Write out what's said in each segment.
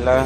لله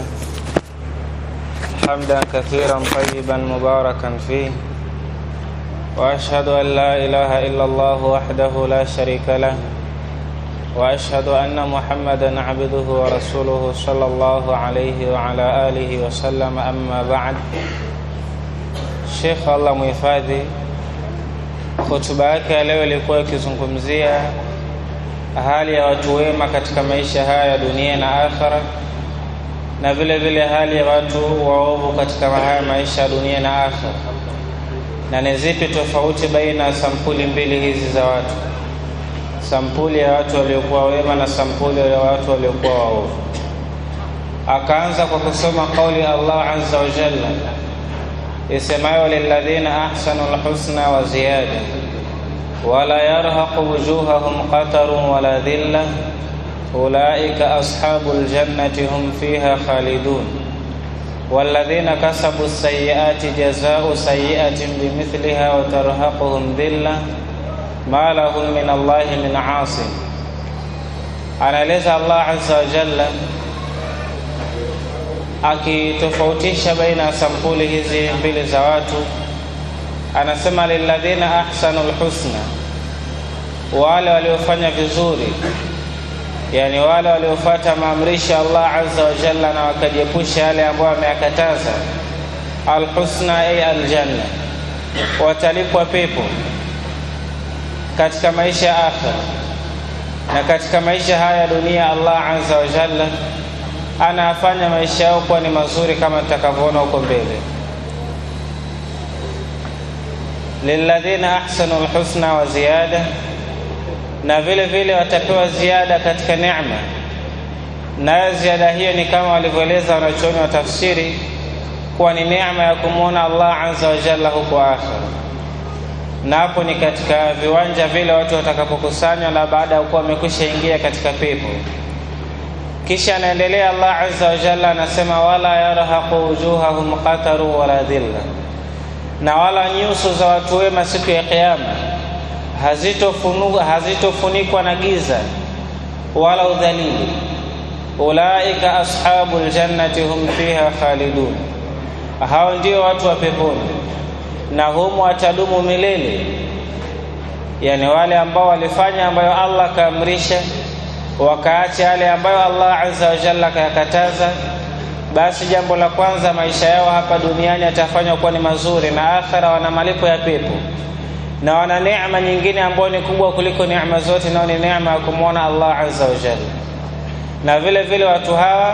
حمدا كثيرا طيبا مباركا فيه، وأشهد أن لا إله إلا الله وحده لا شريك له، وأشهد أن محمدا عبده ورسوله صلى الله عليه وعلى آله وسلم. أما بعد. Sheikh Allah muhifadhi, hotuba yake leo ilikuwa ikizungumzia hali ya watu wema katika maisha haya ya dunia na akhera, na vile vile hali ya watu waovu katika haya maisha ya dunia na akhera, na ni zipi tofauti baina sampuli mbili hizi za watu, sampuli ya watu waliokuwa wema na sampuli ya watu waliokuwa waovu. Akaanza kwa kusoma kauli Allah azza wa jalla isemayo, lilladhina ahsanul husna wa ziyada wala yarhaqu wujuhahum qatarun wala dhillah ulaika ashabul jannati hum fiha khalidun walladhina kasabu sayyiati jazaa'u sayyi'atin bimithliha wa tarhaquhum dhillah ma lahum min Allahi min 'asim. Anaeleza Allah azza wa jalla akitofautisha baina ya sampuli hizi mbili za watu. Anasema lilladhina ahsanul husna, wale waliofanya vizuri, yani wale waliofuata maamrisho Allah azza wa jalla na wakajiepusha yale ambayo ameyakataza. Alhusna ay aljanna, watalipwa pepo katika maisha ya akhera. Na katika maisha haya dunia Allah azza wa jalla anafanya maisha yao kuwa ni mazuri kama tutakavyoona huko mbele. Lilladhina ahsanul husna wa ziyada, na vile vile watapewa ziada katika neema. Na ziada hiyo ni kama walivyoeleza wanachuoni wa tafsiri kuwa ni neema ya kumuona Allah azza wa jalla huko akhera. Na hapo ni katika viwanja vile watu watakapokusanywa na baada ya kuwa wamekwisha ingia katika pepo. Kisha anaendelea Allah azza wa jalla anasema, wala yarhaqu wujuhahum qataru wala dhilla, na wala nyuso za watu wema siku ya kiyama hazitofunikwa na giza wala udhalili. Ulaika ashabul jannati hum fiha khalidun, hao ndio watu wa peponi na humo watadumu milele. Yani wale ambao walifanya ambayo Allah kaamrisha, wakaacha yale ambayo Allah azza wa jalla kayakataza, basi jambo la kwanza maisha yao hapa duniani yatafanywa kuwa ni mazuri, na akhera wana malipo ya pepo, na wana neema nyingine ambayo ni kubwa kuliko neema zote, na ni neema ya kumuona Allah azza wa jalla. Na vile vile watu hawa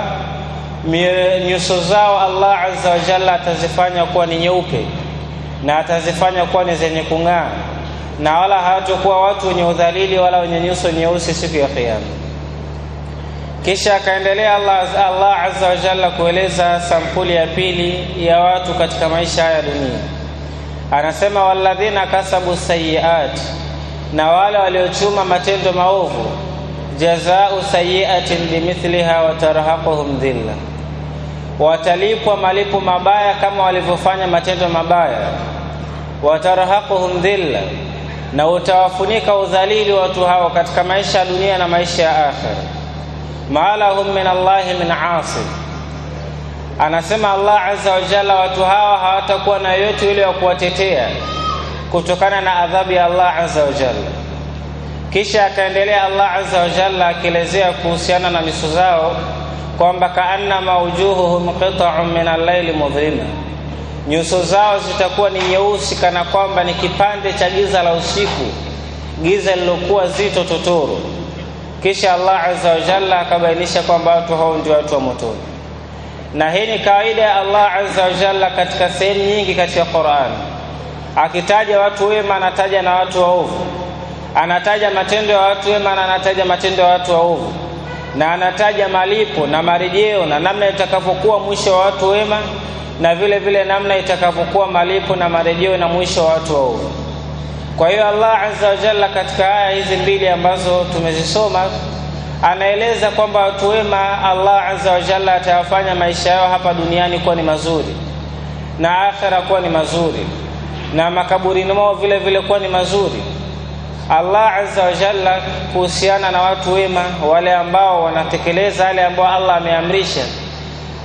nyuso zao Allah azza wa jalla atazifanya kuwa ni nyeupe, na atazifanya kuwa ni zenye kung'aa, na wala hawatakuwa watu wenye udhalili wala wenye nyuso nyeusi siku ya kiyama. Kisha akaendelea Allah azza wa jalla kueleza sampuli ya pili ya watu katika maisha haya dunia. Anasema, walladhina kasabu sayyiat, na wale waliochuma matendo maovu, jazaa'u sayyi'atin bimithliha wa tarhaquhum dhilla, watalipwa malipo mabaya kama walivyofanya matendo mabaya. Wa tarhaquhum dhilla, na utawafunika udhalili watu hao katika maisha ya dunia na maisha ya akhera. Ma lahum min Allahi min 'asim. Anasema Allah azza wa jalla watu hawa hawatakuwa na yote yule wa kuwatetea kutokana na adhabu ya Allah azza wa jalla. Kisha akaendelea Allah azza wa jalla akielezea kuhusiana na nyuso zao kwamba kaanna mawjuhuhum qita'un min al-layli mudhlima, nyuso zao zitakuwa ni nyeusi kana kwamba ni kipande cha giza la usiku, giza lilokuwa zito totoro. Kisha Allah azza wa jalla akabainisha kwamba watu hao ndio watu wa motoni. Na hii ni kawaida ya Allah azza wa jalla katika sehemu nyingi katika Qur'an. Akitaja watu wema anataja na watu waovu, anataja matendo ya watu wema na anataja matendo ya watu waovu, na anataja malipo na marejeo na namna itakavyokuwa mwisho wa watu wema, na vile vile namna itakavyokuwa malipo na marejeo na mwisho wa watu waovu. Kwa hiyo Allah azza wa jalla katika aya hizi mbili ambazo tumezisoma anaeleza kwamba watu wema Allah azza wa jalla atawafanya maisha yao hapa duniani kuwa ni mazuri, na akhera kuwa ni mazuri, na makaburini mwao vile vile kuwa ni mazuri. Allah azza wa jalla kuhusiana na watu wema, wale ambao wanatekeleza yale ambayo Allah ameamrisha,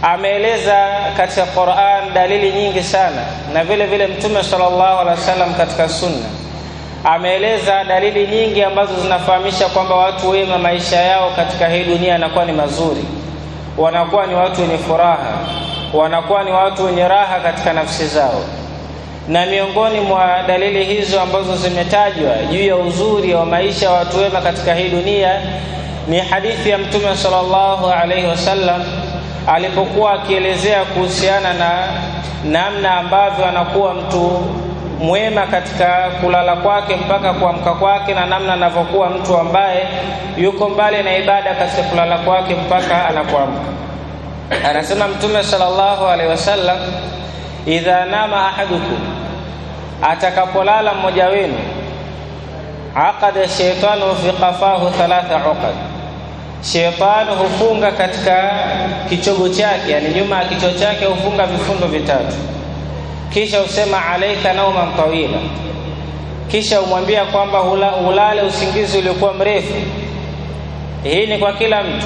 ameeleza katika Qur'an dalili nyingi sana, na vile vile Mtume sallallahu alaihi wasallam katika sunna ameeleza dalili nyingi ambazo zinafahamisha kwamba watu wema maisha yao katika hii dunia yanakuwa ni mazuri, wanakuwa ni watu wenye furaha, wanakuwa ni watu wenye raha katika nafsi zao. Na miongoni mwa dalili hizo ambazo zimetajwa juu ya uzuri wa maisha ya watu wema katika hii dunia ni hadithi ya Mtume sallallahu alaihi wasallam alipokuwa akielezea kuhusiana na namna ambavyo anakuwa mtu mwema katika kulala kwake mpaka kuamka kwake, na namna anavyokuwa mtu ambaye yuko mbali na ibada katika kulala kwake mpaka anapoamka. Anasema Mtume sallallahu alaihi wasallam, idha nama ahadukum, atakapolala mmoja wenu, aqada shaytanu fi qafahu 3 uqad, shaytan hufunga katika kichogo chake, yani nyuma ya kichwa chake hufunga vifundo 3. Kisha usema alaika nauman tawila, kisha umwambia kwamba ulale usingizi uliokuwa mrefu. Hii ni kwa kila mtu.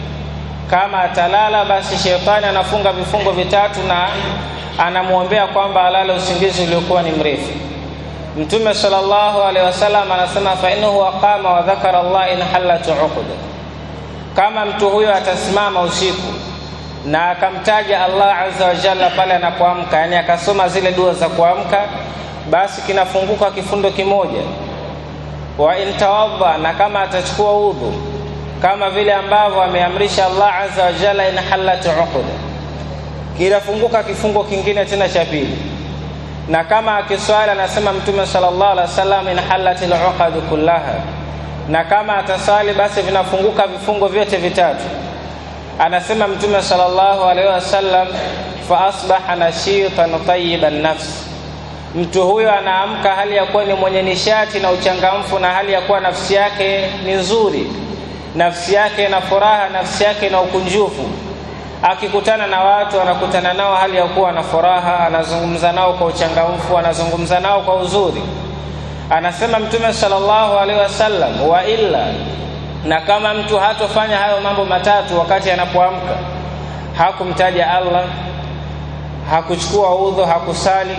Kama atalala basi shetani anafunga vifungo 3 na anamuombea kwamba alale usingizi uliokuwa ni mrefu. Mtume sallallahu alaihi wasallam anasema fa innahu aqama wa dhakara Allah in halat uqda, kama mtu huyo atasimama usiku na akamtaja Allah azza wa jalla pale anapoamka, yani akasoma zile dua za kuamka, basi kinafunguka kifundo kimoja. Wa intawadha, na kama atachukua udhu kama vile ambavyo ameamrisha Allah azza wa jalla, in halat uqda, kinafunguka kifungo kingine tena cha pili. Na kama akiswali, anasema Mtume sallallahu alaihi wasallam, in halatil uqad kullaha, na kama ataswali basi vinafunguka vifungo vyote 3. Anasema Mtume sallallahu alaihi wasallam, fa asbaha nashitan tayyiban nafs, mtu huyo anaamka hali ya kuwa ni mwenye nishati na uchangamfu, na hali ya kuwa nafsi yake ni nzuri, nafsi yake na furaha, nafsi yake na ukunjufu. Akikutana na watu anakutana nao hali ya kuwa na furaha, anazungumza nao kwa uchangamfu, anazungumza nao kwa uzuri. Anasema Mtume sallallahu alaihi wasallam, wa illa, na kama mtu hatofanya hayo mambo 3 wakati anapoamka, hakumtaja Allah, hakuchukua udhu, hakusali,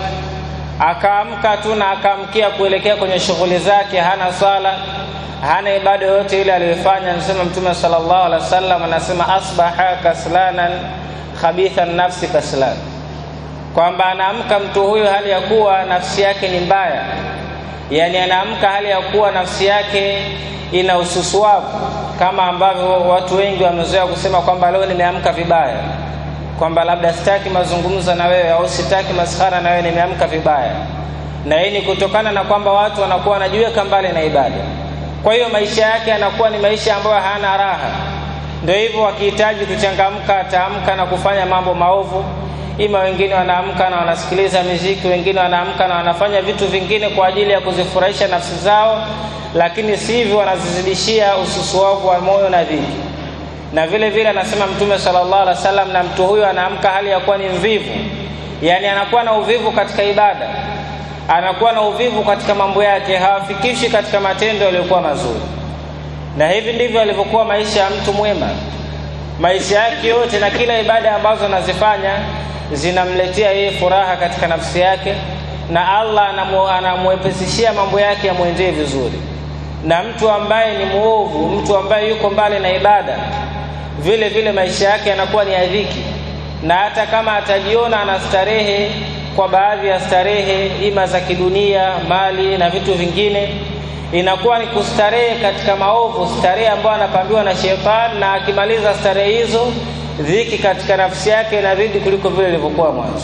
akaamka tu na akaamkia kuelekea kwenye shughuli zake, hana sala, hana ibada yote ile aliyofanya, anasema Mtume sallallahu alaihi wasallam, anasema asbaha kaslanan khabithan nafsi kaslan, kwamba anaamka mtu huyo hali ya kuwa nafsi yake ni mbaya, yani anaamka hali ya kuwa nafsi yake ina ususwavu, kama ambavyo watu wengi wamezoea kusema kwamba leo nimeamka vibaya, kwamba labda sitaki mazungumzo na wewe au sitaki maskhara na wewe, nimeamka vibaya. Na hii ni kutokana na kwamba watu wanakuwa wanajiweka mbali na ibada. Kwa hiyo maisha yake yanakuwa ni maisha ambayo hana raha. Ndio hivyo wakihitaji kuchangamka, ataamka na kufanya mambo maovu. Ima wengine wanaamka na wanasikiliza muziki, wengine wanaamka na wanafanya vitu vingine kwa ajili ya kuzifurahisha nafsi zao, lakini si hivyo, wanazizidishia ususuavu wa moyo na dhiki. Na vile vile anasema Mtume sallallahu alaihi wasallam, na mtu huyo anaamka hali ya kuwa ni mvivu, yani anakuwa na uvivu katika ibada, anakuwa na uvivu katika mambo yake, hawafikishi katika matendo yaliyokuwa mazuri. Na hivi ndivyo alivyokuwa maisha ya mtu mwema. Maisha yake yote na kila ibada ambazo anazifanya zinamletea yeye furaha katika nafsi yake, na Allah anamwepesishia mambo yake yamwendee vizuri. Na mtu ambaye ni muovu, mtu ambaye yuko mbali na ibada, vile vile maisha yake yanakuwa ni adhiki. Na hata kama atajiona anastarehe kwa baadhi ya starehe ima za kidunia, mali na vitu vingine, inakuwa ni kustarehe katika maovu, starehe ambayo anapambiwa na shetani, na akimaliza starehe hizo dhiki katika nafsi yake inazidi kuliko vile ilivyokuwa mwanzo.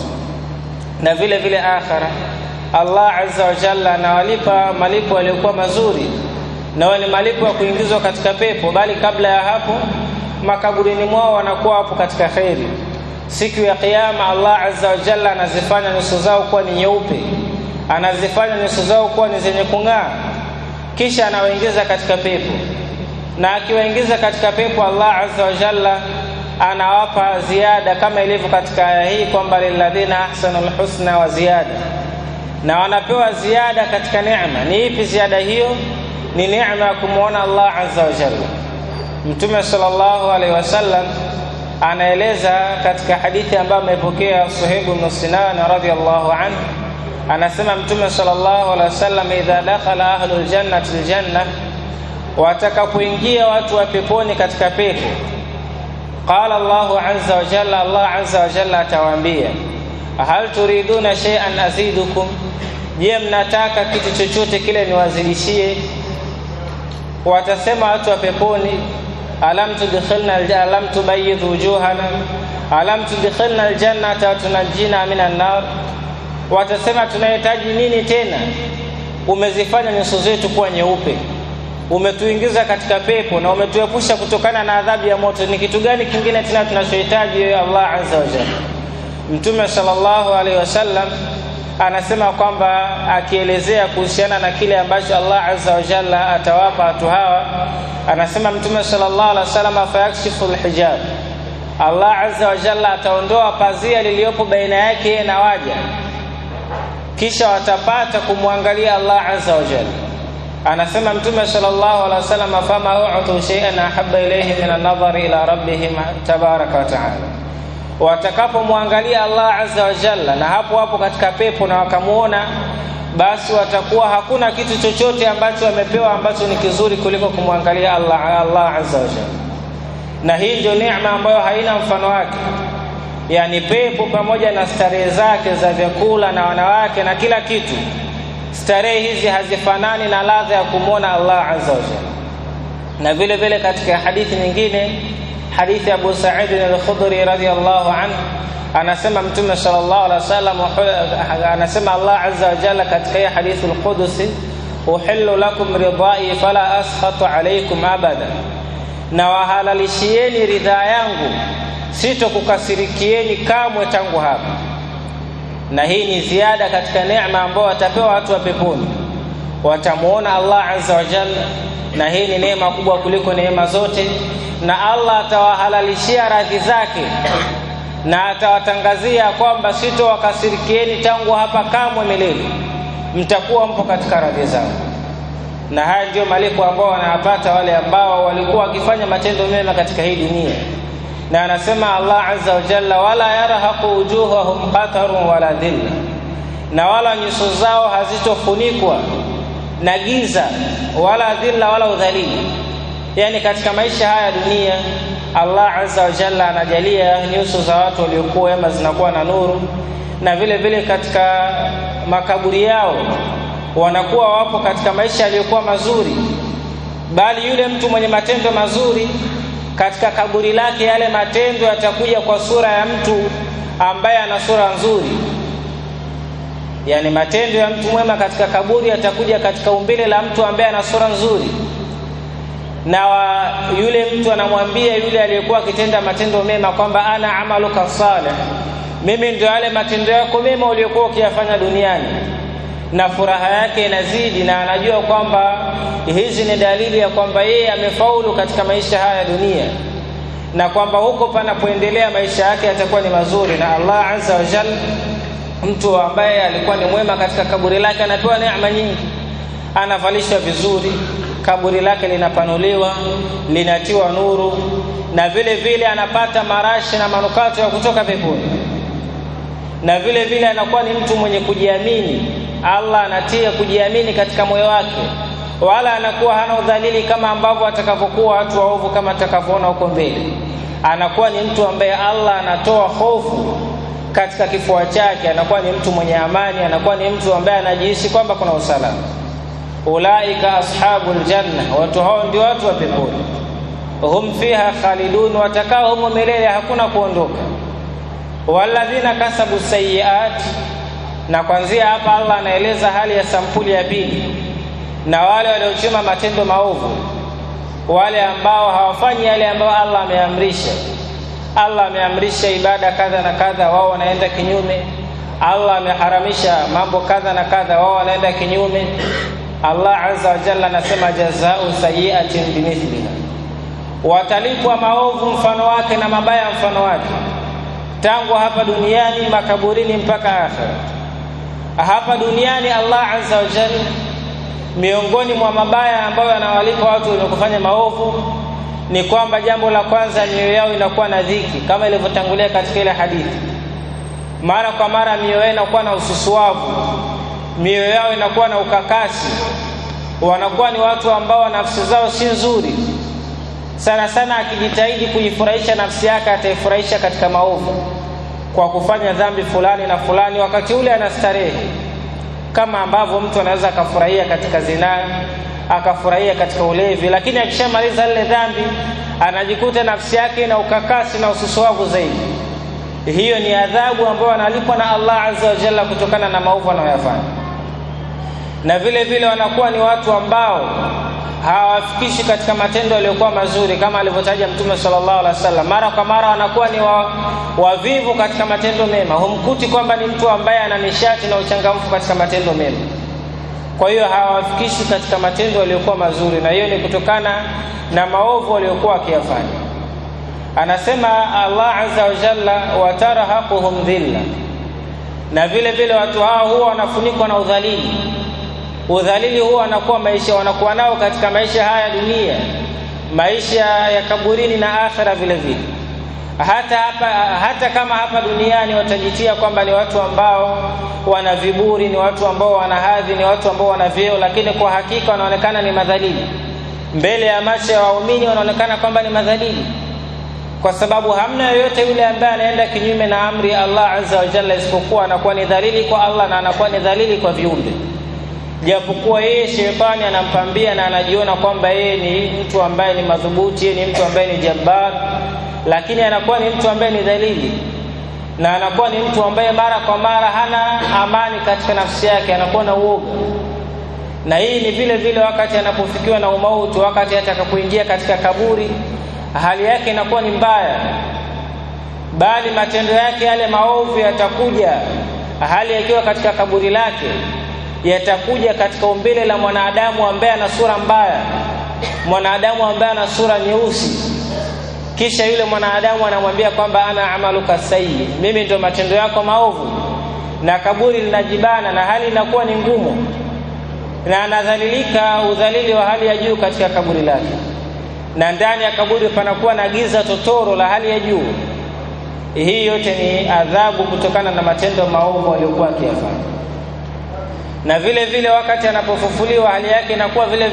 Na vile vile akhira, Allah azza wa jalla anawalipa malipo yaliyokuwa mazuri, na ni malipo ya kuingizwa katika pepo, bali kabla ya hapo makaburini mwao wanakuwa hapo katika khairi. Siku ya kiyama Allah azza wa jalla anazifanya nyuso zao kuwa ni nyeupe, anazifanya nyuso zao kuwa ni zenye kung'aa, kisha anawaingiza katika pepo. Na akiwaingiza katika pepo, Allah azza wa jalla anawapa ziada, kama ilivyo katika aya hii kwamba lilladhina ahsanul husna wa ziyada, na wanapewa ziada katika neema. Ni ipi ziada hiyo? Ni neema ya kumuona Allah azza wa jalla. Mtume sallallahu alaihi wasallam anaeleza katika hadithi ambayo amepokea Suhaib ibn Sinan radhiyallahu anhu, anasema Mtume sallallahu alaihi wasallam, idha dakhala ahlul jannati aljanna, watakapoingia watu wa peponi katika pepo, qala Allahu azza wa jalla, Allah azza wa jalla atawaambia, hal turiduna shay'an azidukum, je, mnataka kitu chochote kile niwazidishie? Watasema watu wa peponi, alam tubayyid wujuhana, alam tudkhilna aljannata wa tunajina minan nar. Watasema tunahitaji nini tena? Umezifanya nyuso zetu kuwa nyeupe, umetuingiza katika pepo na umetuepusha kutokana na adhabu ya moto, ni kitu gani kingine tena tunachohitaji wewe Allah azza wa jalla? Mtume sallallahu alaihi wasallam anasema kwamba akielezea kuhusiana na kile ambacho Allah azza wa jalla atawapa watu hawa, anasema Mtume sallallahu alaihi wasallam, fayakshifu alhijab, Allah azza wa jalla ataondoa pazia liliopo baina yake na waja, kisha watapata kumwangalia Allah azza wa jalla. Anasema Mtume sallallahu alaihi wasallam, fama u'tu shay'an ahabba ilayhi min an-nadhari ila rabbihim tabaraka wa ta'ala. Watakapomwangalia Allah azza wa jalla na hapo katika pepo na wakamuona, basi watakuwa hakuna kitu chochote ambacho wamepewa ambacho ni kizuri kuliko kumwangalia Allah azza wa jalla. Na hii ndio neema ambayo haina mfano wake, yani pepo pamoja na starehe zake za vyakula na wanawake na kila kitu, starehe hizi hazifanani na ladha ya kumuona Allah azza wa jalla. Na vile vile katika hadithi nyingine, hadithi Abu Sa'id al-Khudri radhiyallahu anhu, anasema Mtume sallallahu alaihi wasallam, anasema Allah azza wa jalla katika hadithi al-Qudusi, uhillu lakum ridai fala askhatu alaykum abada, na wahalalishieni ridhaa yangu, sitokukasirikieni kamwe tangu hapa. Na hii ni ziada katika neema ambayo watapewa watu wa peponi, watamuona Allah azza wa jalla, na hii ni neema kubwa kuliko neema zote. Na Allah atawahalalishia radhi zake na atawatangazia kwamba sitowakasirikieni tangu hapa kamwe milele, mtakuwa mpo katika radhi zangu. Na haya ndio malipo ambao wanapata wale ambao walikuwa wakifanya matendo mema katika hii dunia. Na anasema Allah azza wa jalla, wala yarhaqu wujuhahum qatarun wala dhilla, na wala nyuso zao hazitofunikwa na giza wala dhilla wala udhalili. Yani katika maisha haya dunia Allah azza wa jalla anajalia nyuso za watu waliokuwa wema zinakuwa na nuru, na vile vile katika makaburi yao wanakuwa wapo katika maisha yaliyokuwa mazuri. Bali yule mtu mwenye matendo mazuri, katika kaburi lake yale matendo yatakuja kwa sura ya mtu ambaye ana sura nzuri. Yani matendo ya mtu mwema katika kaburi yatakuja katika umbile la mtu ambaye ana sura nzuri. Na yule mtu anamwambia yule aliyekuwa akitenda matendo mema kwamba ana amaluka salih, mimi ndio yale matendo yako mema uliyokuwa ukiyafanya duniani. Na furaha yake inazidi, na anajua kwamba hizi ni dalili ya kwamba yeye amefaulu katika maisha haya dunia, na kwamba huko panapoendelea maisha yake yatakuwa ni mazuri. Na Allah azza wa jalla, mtu ambaye alikuwa ni mwema katika kaburi lake anapewa neema nyingi, anavalishwa vizuri, kaburi lake linapanuliwa, linatiwa nuru, na vile vile anapata marashi na manukato ya kutoka peponi. Na vile vile anakuwa ni mtu mwenye kujiamini, Allah anatia kujiamini katika moyo wake, wala anakuwa hana udhalili kama ambavyo atakavyokuwa watu waovu kama atakavyoona huko mbele. Anakuwa ni mtu ambaye Allah anatoa hofu katika kifua chake, anakuwa ni mtu mwenye amani, anakuwa ni mtu ambaye anajihisi kwamba kuna usalama. Ulaika ashabul janna, watu hao ndio watu wa peponi. Hum fiha khalidun, watakao humo milele, hakuna kuondoka. Walladhina kasabu sayiat, na kwanzia hapa Allah anaeleza hali ya sampuli ya pili, na wale waliochuma matendo maovu, wale ambao hawafanyi yale ambao Allah ameamrisha. Allah ameamrisha ibada kadha na kadha, wao wanaenda kinyume. Allah ameharamisha mambo kadha na kadha, wao wanaenda kinyume. Allah azza wa jalla anasema jazaa'u sayi'atin bimithliha, watalipwa maovu mfano wake na mabaya mfano wake, tangu hapa duniani, makaburini, mpaka akhera. Hapa duniani Allah azza wa jalla, miongoni mwa mabaya ambayo anawalipa watu wenye kufanya maovu ni kwamba jambo la kwanza mioyo yao inakuwa na dhiki, kama ilivyotangulia katika ile hadithi. Mara kwa mara mioyo yao inakuwa na ususuavu, mioyo yao inakuwa na ukakasi, wanakuwa ni watu ambao nafsi zao si nzuri sana sana. Akijitahidi kuifurahisha nafsi yake, ataifurahisha katika maovu kwa kufanya dhambi fulani na fulani, wakati ule anastarehe, kama ambavyo mtu anaweza akafurahia katika zinaa, akafurahia katika ulevi. Lakini akishamaliza ile dhambi, anajikuta nafsi yake na ukakasi na ususuavu zaidi. Hiyo ni adhabu ambayo analipwa na Allah azza wa jalla kutokana na maovu anayoyafanya. Na vile vile wanakuwa ni watu ambao hawafikishi katika matendo yaliyokuwa mazuri, kama alivyotaja Mtume sallallahu alaihi wasallam. Mara kwa mara wanakuwa ni wavivu katika matendo mema, humkuti kwamba ni mtu ambaye ana nishati na uchangamfu katika matendo mema. Kwa hiyo hawafikishi katika matendo yaliyokuwa mazuri, na hiyo ni kutokana na maovu waliokuwa wakiyafanya. Anasema Allah azza wa jalla, watarahaquhum dhilla, na vile vile watu hao huwa wanafunikwa na udhalili. Udhalili huwa wanakuwa nao katika maisha haya dunia, maisha ya kaburini na akhera vile vile. Hata kama hapa duniani watajitia kwamba ni watu ambao wana viburi, ni watu ambao wana hadhi, ni watu ambao wana vyeo, lakini kwa hakika wanaonekana ni madhalili. Mbele ya macho ya waumini wanaonekana kwamba ni madhalili, kwa sababu hamna yoyote yule ambaye anaenda kinyume na amri ya Allah azza wa jalla isipokuwa anakuwa ni dhalili kwa Allah na anakuwa ni dhalili kwa viumbe. Japokuwa yeye shetani anampambia na anajiona kwamba yeye ni mtu ambaye ni madhubuti, yeye ni mtu ambaye ni jabbar, lakini anakuwa ni mtu ambaye ni dhalili, na anakuwa ni mtu ambaye mara kwa mara hana amani katika nafsi yake, anakuwa na uoga. Na hii ni vile vile wakati anapofikiwa na umauti, wakati atakapoingia katika kaburi, hali yake inakuwa ni mbaya, bali matendo yake yale maovu yatakuja hali yakiwa katika kaburi lake, yatakuja katika umbile la mwanadamu ambaye ana sura mbaya, mwanadamu ambaye ana sura nyeusi. Kisha yule mwanadamu anamwambia kwamba ana amaluka sayyi, mimi ndio matendo yako maovu, na kaburi linajibana na hali inakuwa ni ngumu, na anadhalilika udhalili wa hali ya juu katika kaburi lake, na ndani ya kaburi panakuwa na giza totoro la hali ya juu. Hii yote ni adhabu kutokana na matendo maovu aliyokuwa akiyafanya. Na vile vile wakati anapofufuliwa hali yake inakuwa vile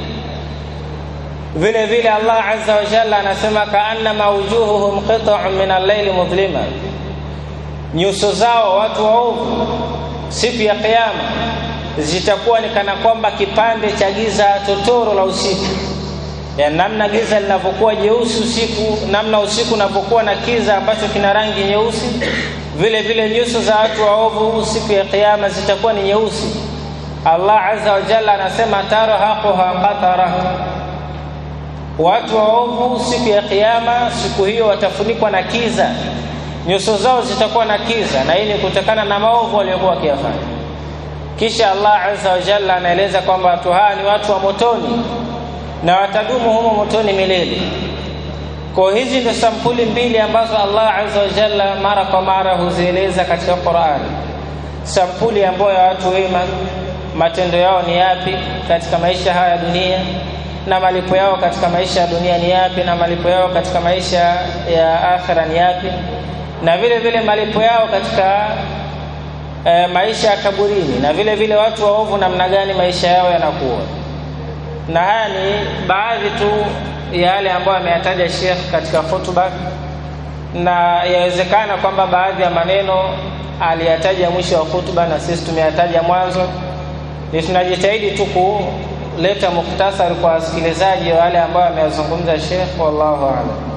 vile Allah azza wa jalla anasema kaanna wujuhuhum qita'un min al-layli mudlima, nyuso zao watu waovu siku ya kiyama zitakuwa ni kana kwamba kipande cha giza totoro la usiku. Ya namna giza linavyokuwa jeusi usiku, namna usiku unapokuwa na kiza ambacho kina rangi nyeusi, vile vile nyuso za watu waovu siku ya kiyama zitakuwa ni nyeusi. Allah azza wa jalla anasema tarahaquha qatara, watu waovu siku ya kiyama, siku hiyo watafunikwa na kiza, nyuso zao zitakuwa na kiza, na hii ni kutokana na maovu waliokuwa wakiyafanya. Kisha Allah azza wa jalla anaeleza kwamba watu hawa ni watu wa motoni na watadumu humo motoni milele. Kwa hizi ndio sampuli mbili ambazo Allah azza wa jalla mara kwa mara huzieleza katika Qur'an. Sampuli ambayo ya watu wema, matendo yao ni yapi katika maisha haya ya dunia, na malipo yao katika maisha ya dunia ni yapi, na malipo yao katika maisha ya akhera ni yapi, na vile vile malipo yao katika maisha ya kaburini, na vile vile watu waovu namna gani maisha yao yanakuwa. Na haya ni baadhi tu ya yale ambayo ameyataja Sheikh katika hotuba, na yawezekana kwamba baadhi ya maneno aliyataja mwisho wa hotuba na sisi tumeyataja mwanzo. Ni tunajitahidi tu kuleta mukhtasari kwa wasikilizaji wale ambao ameyazungumza Sheikh. Wallahu a'lam.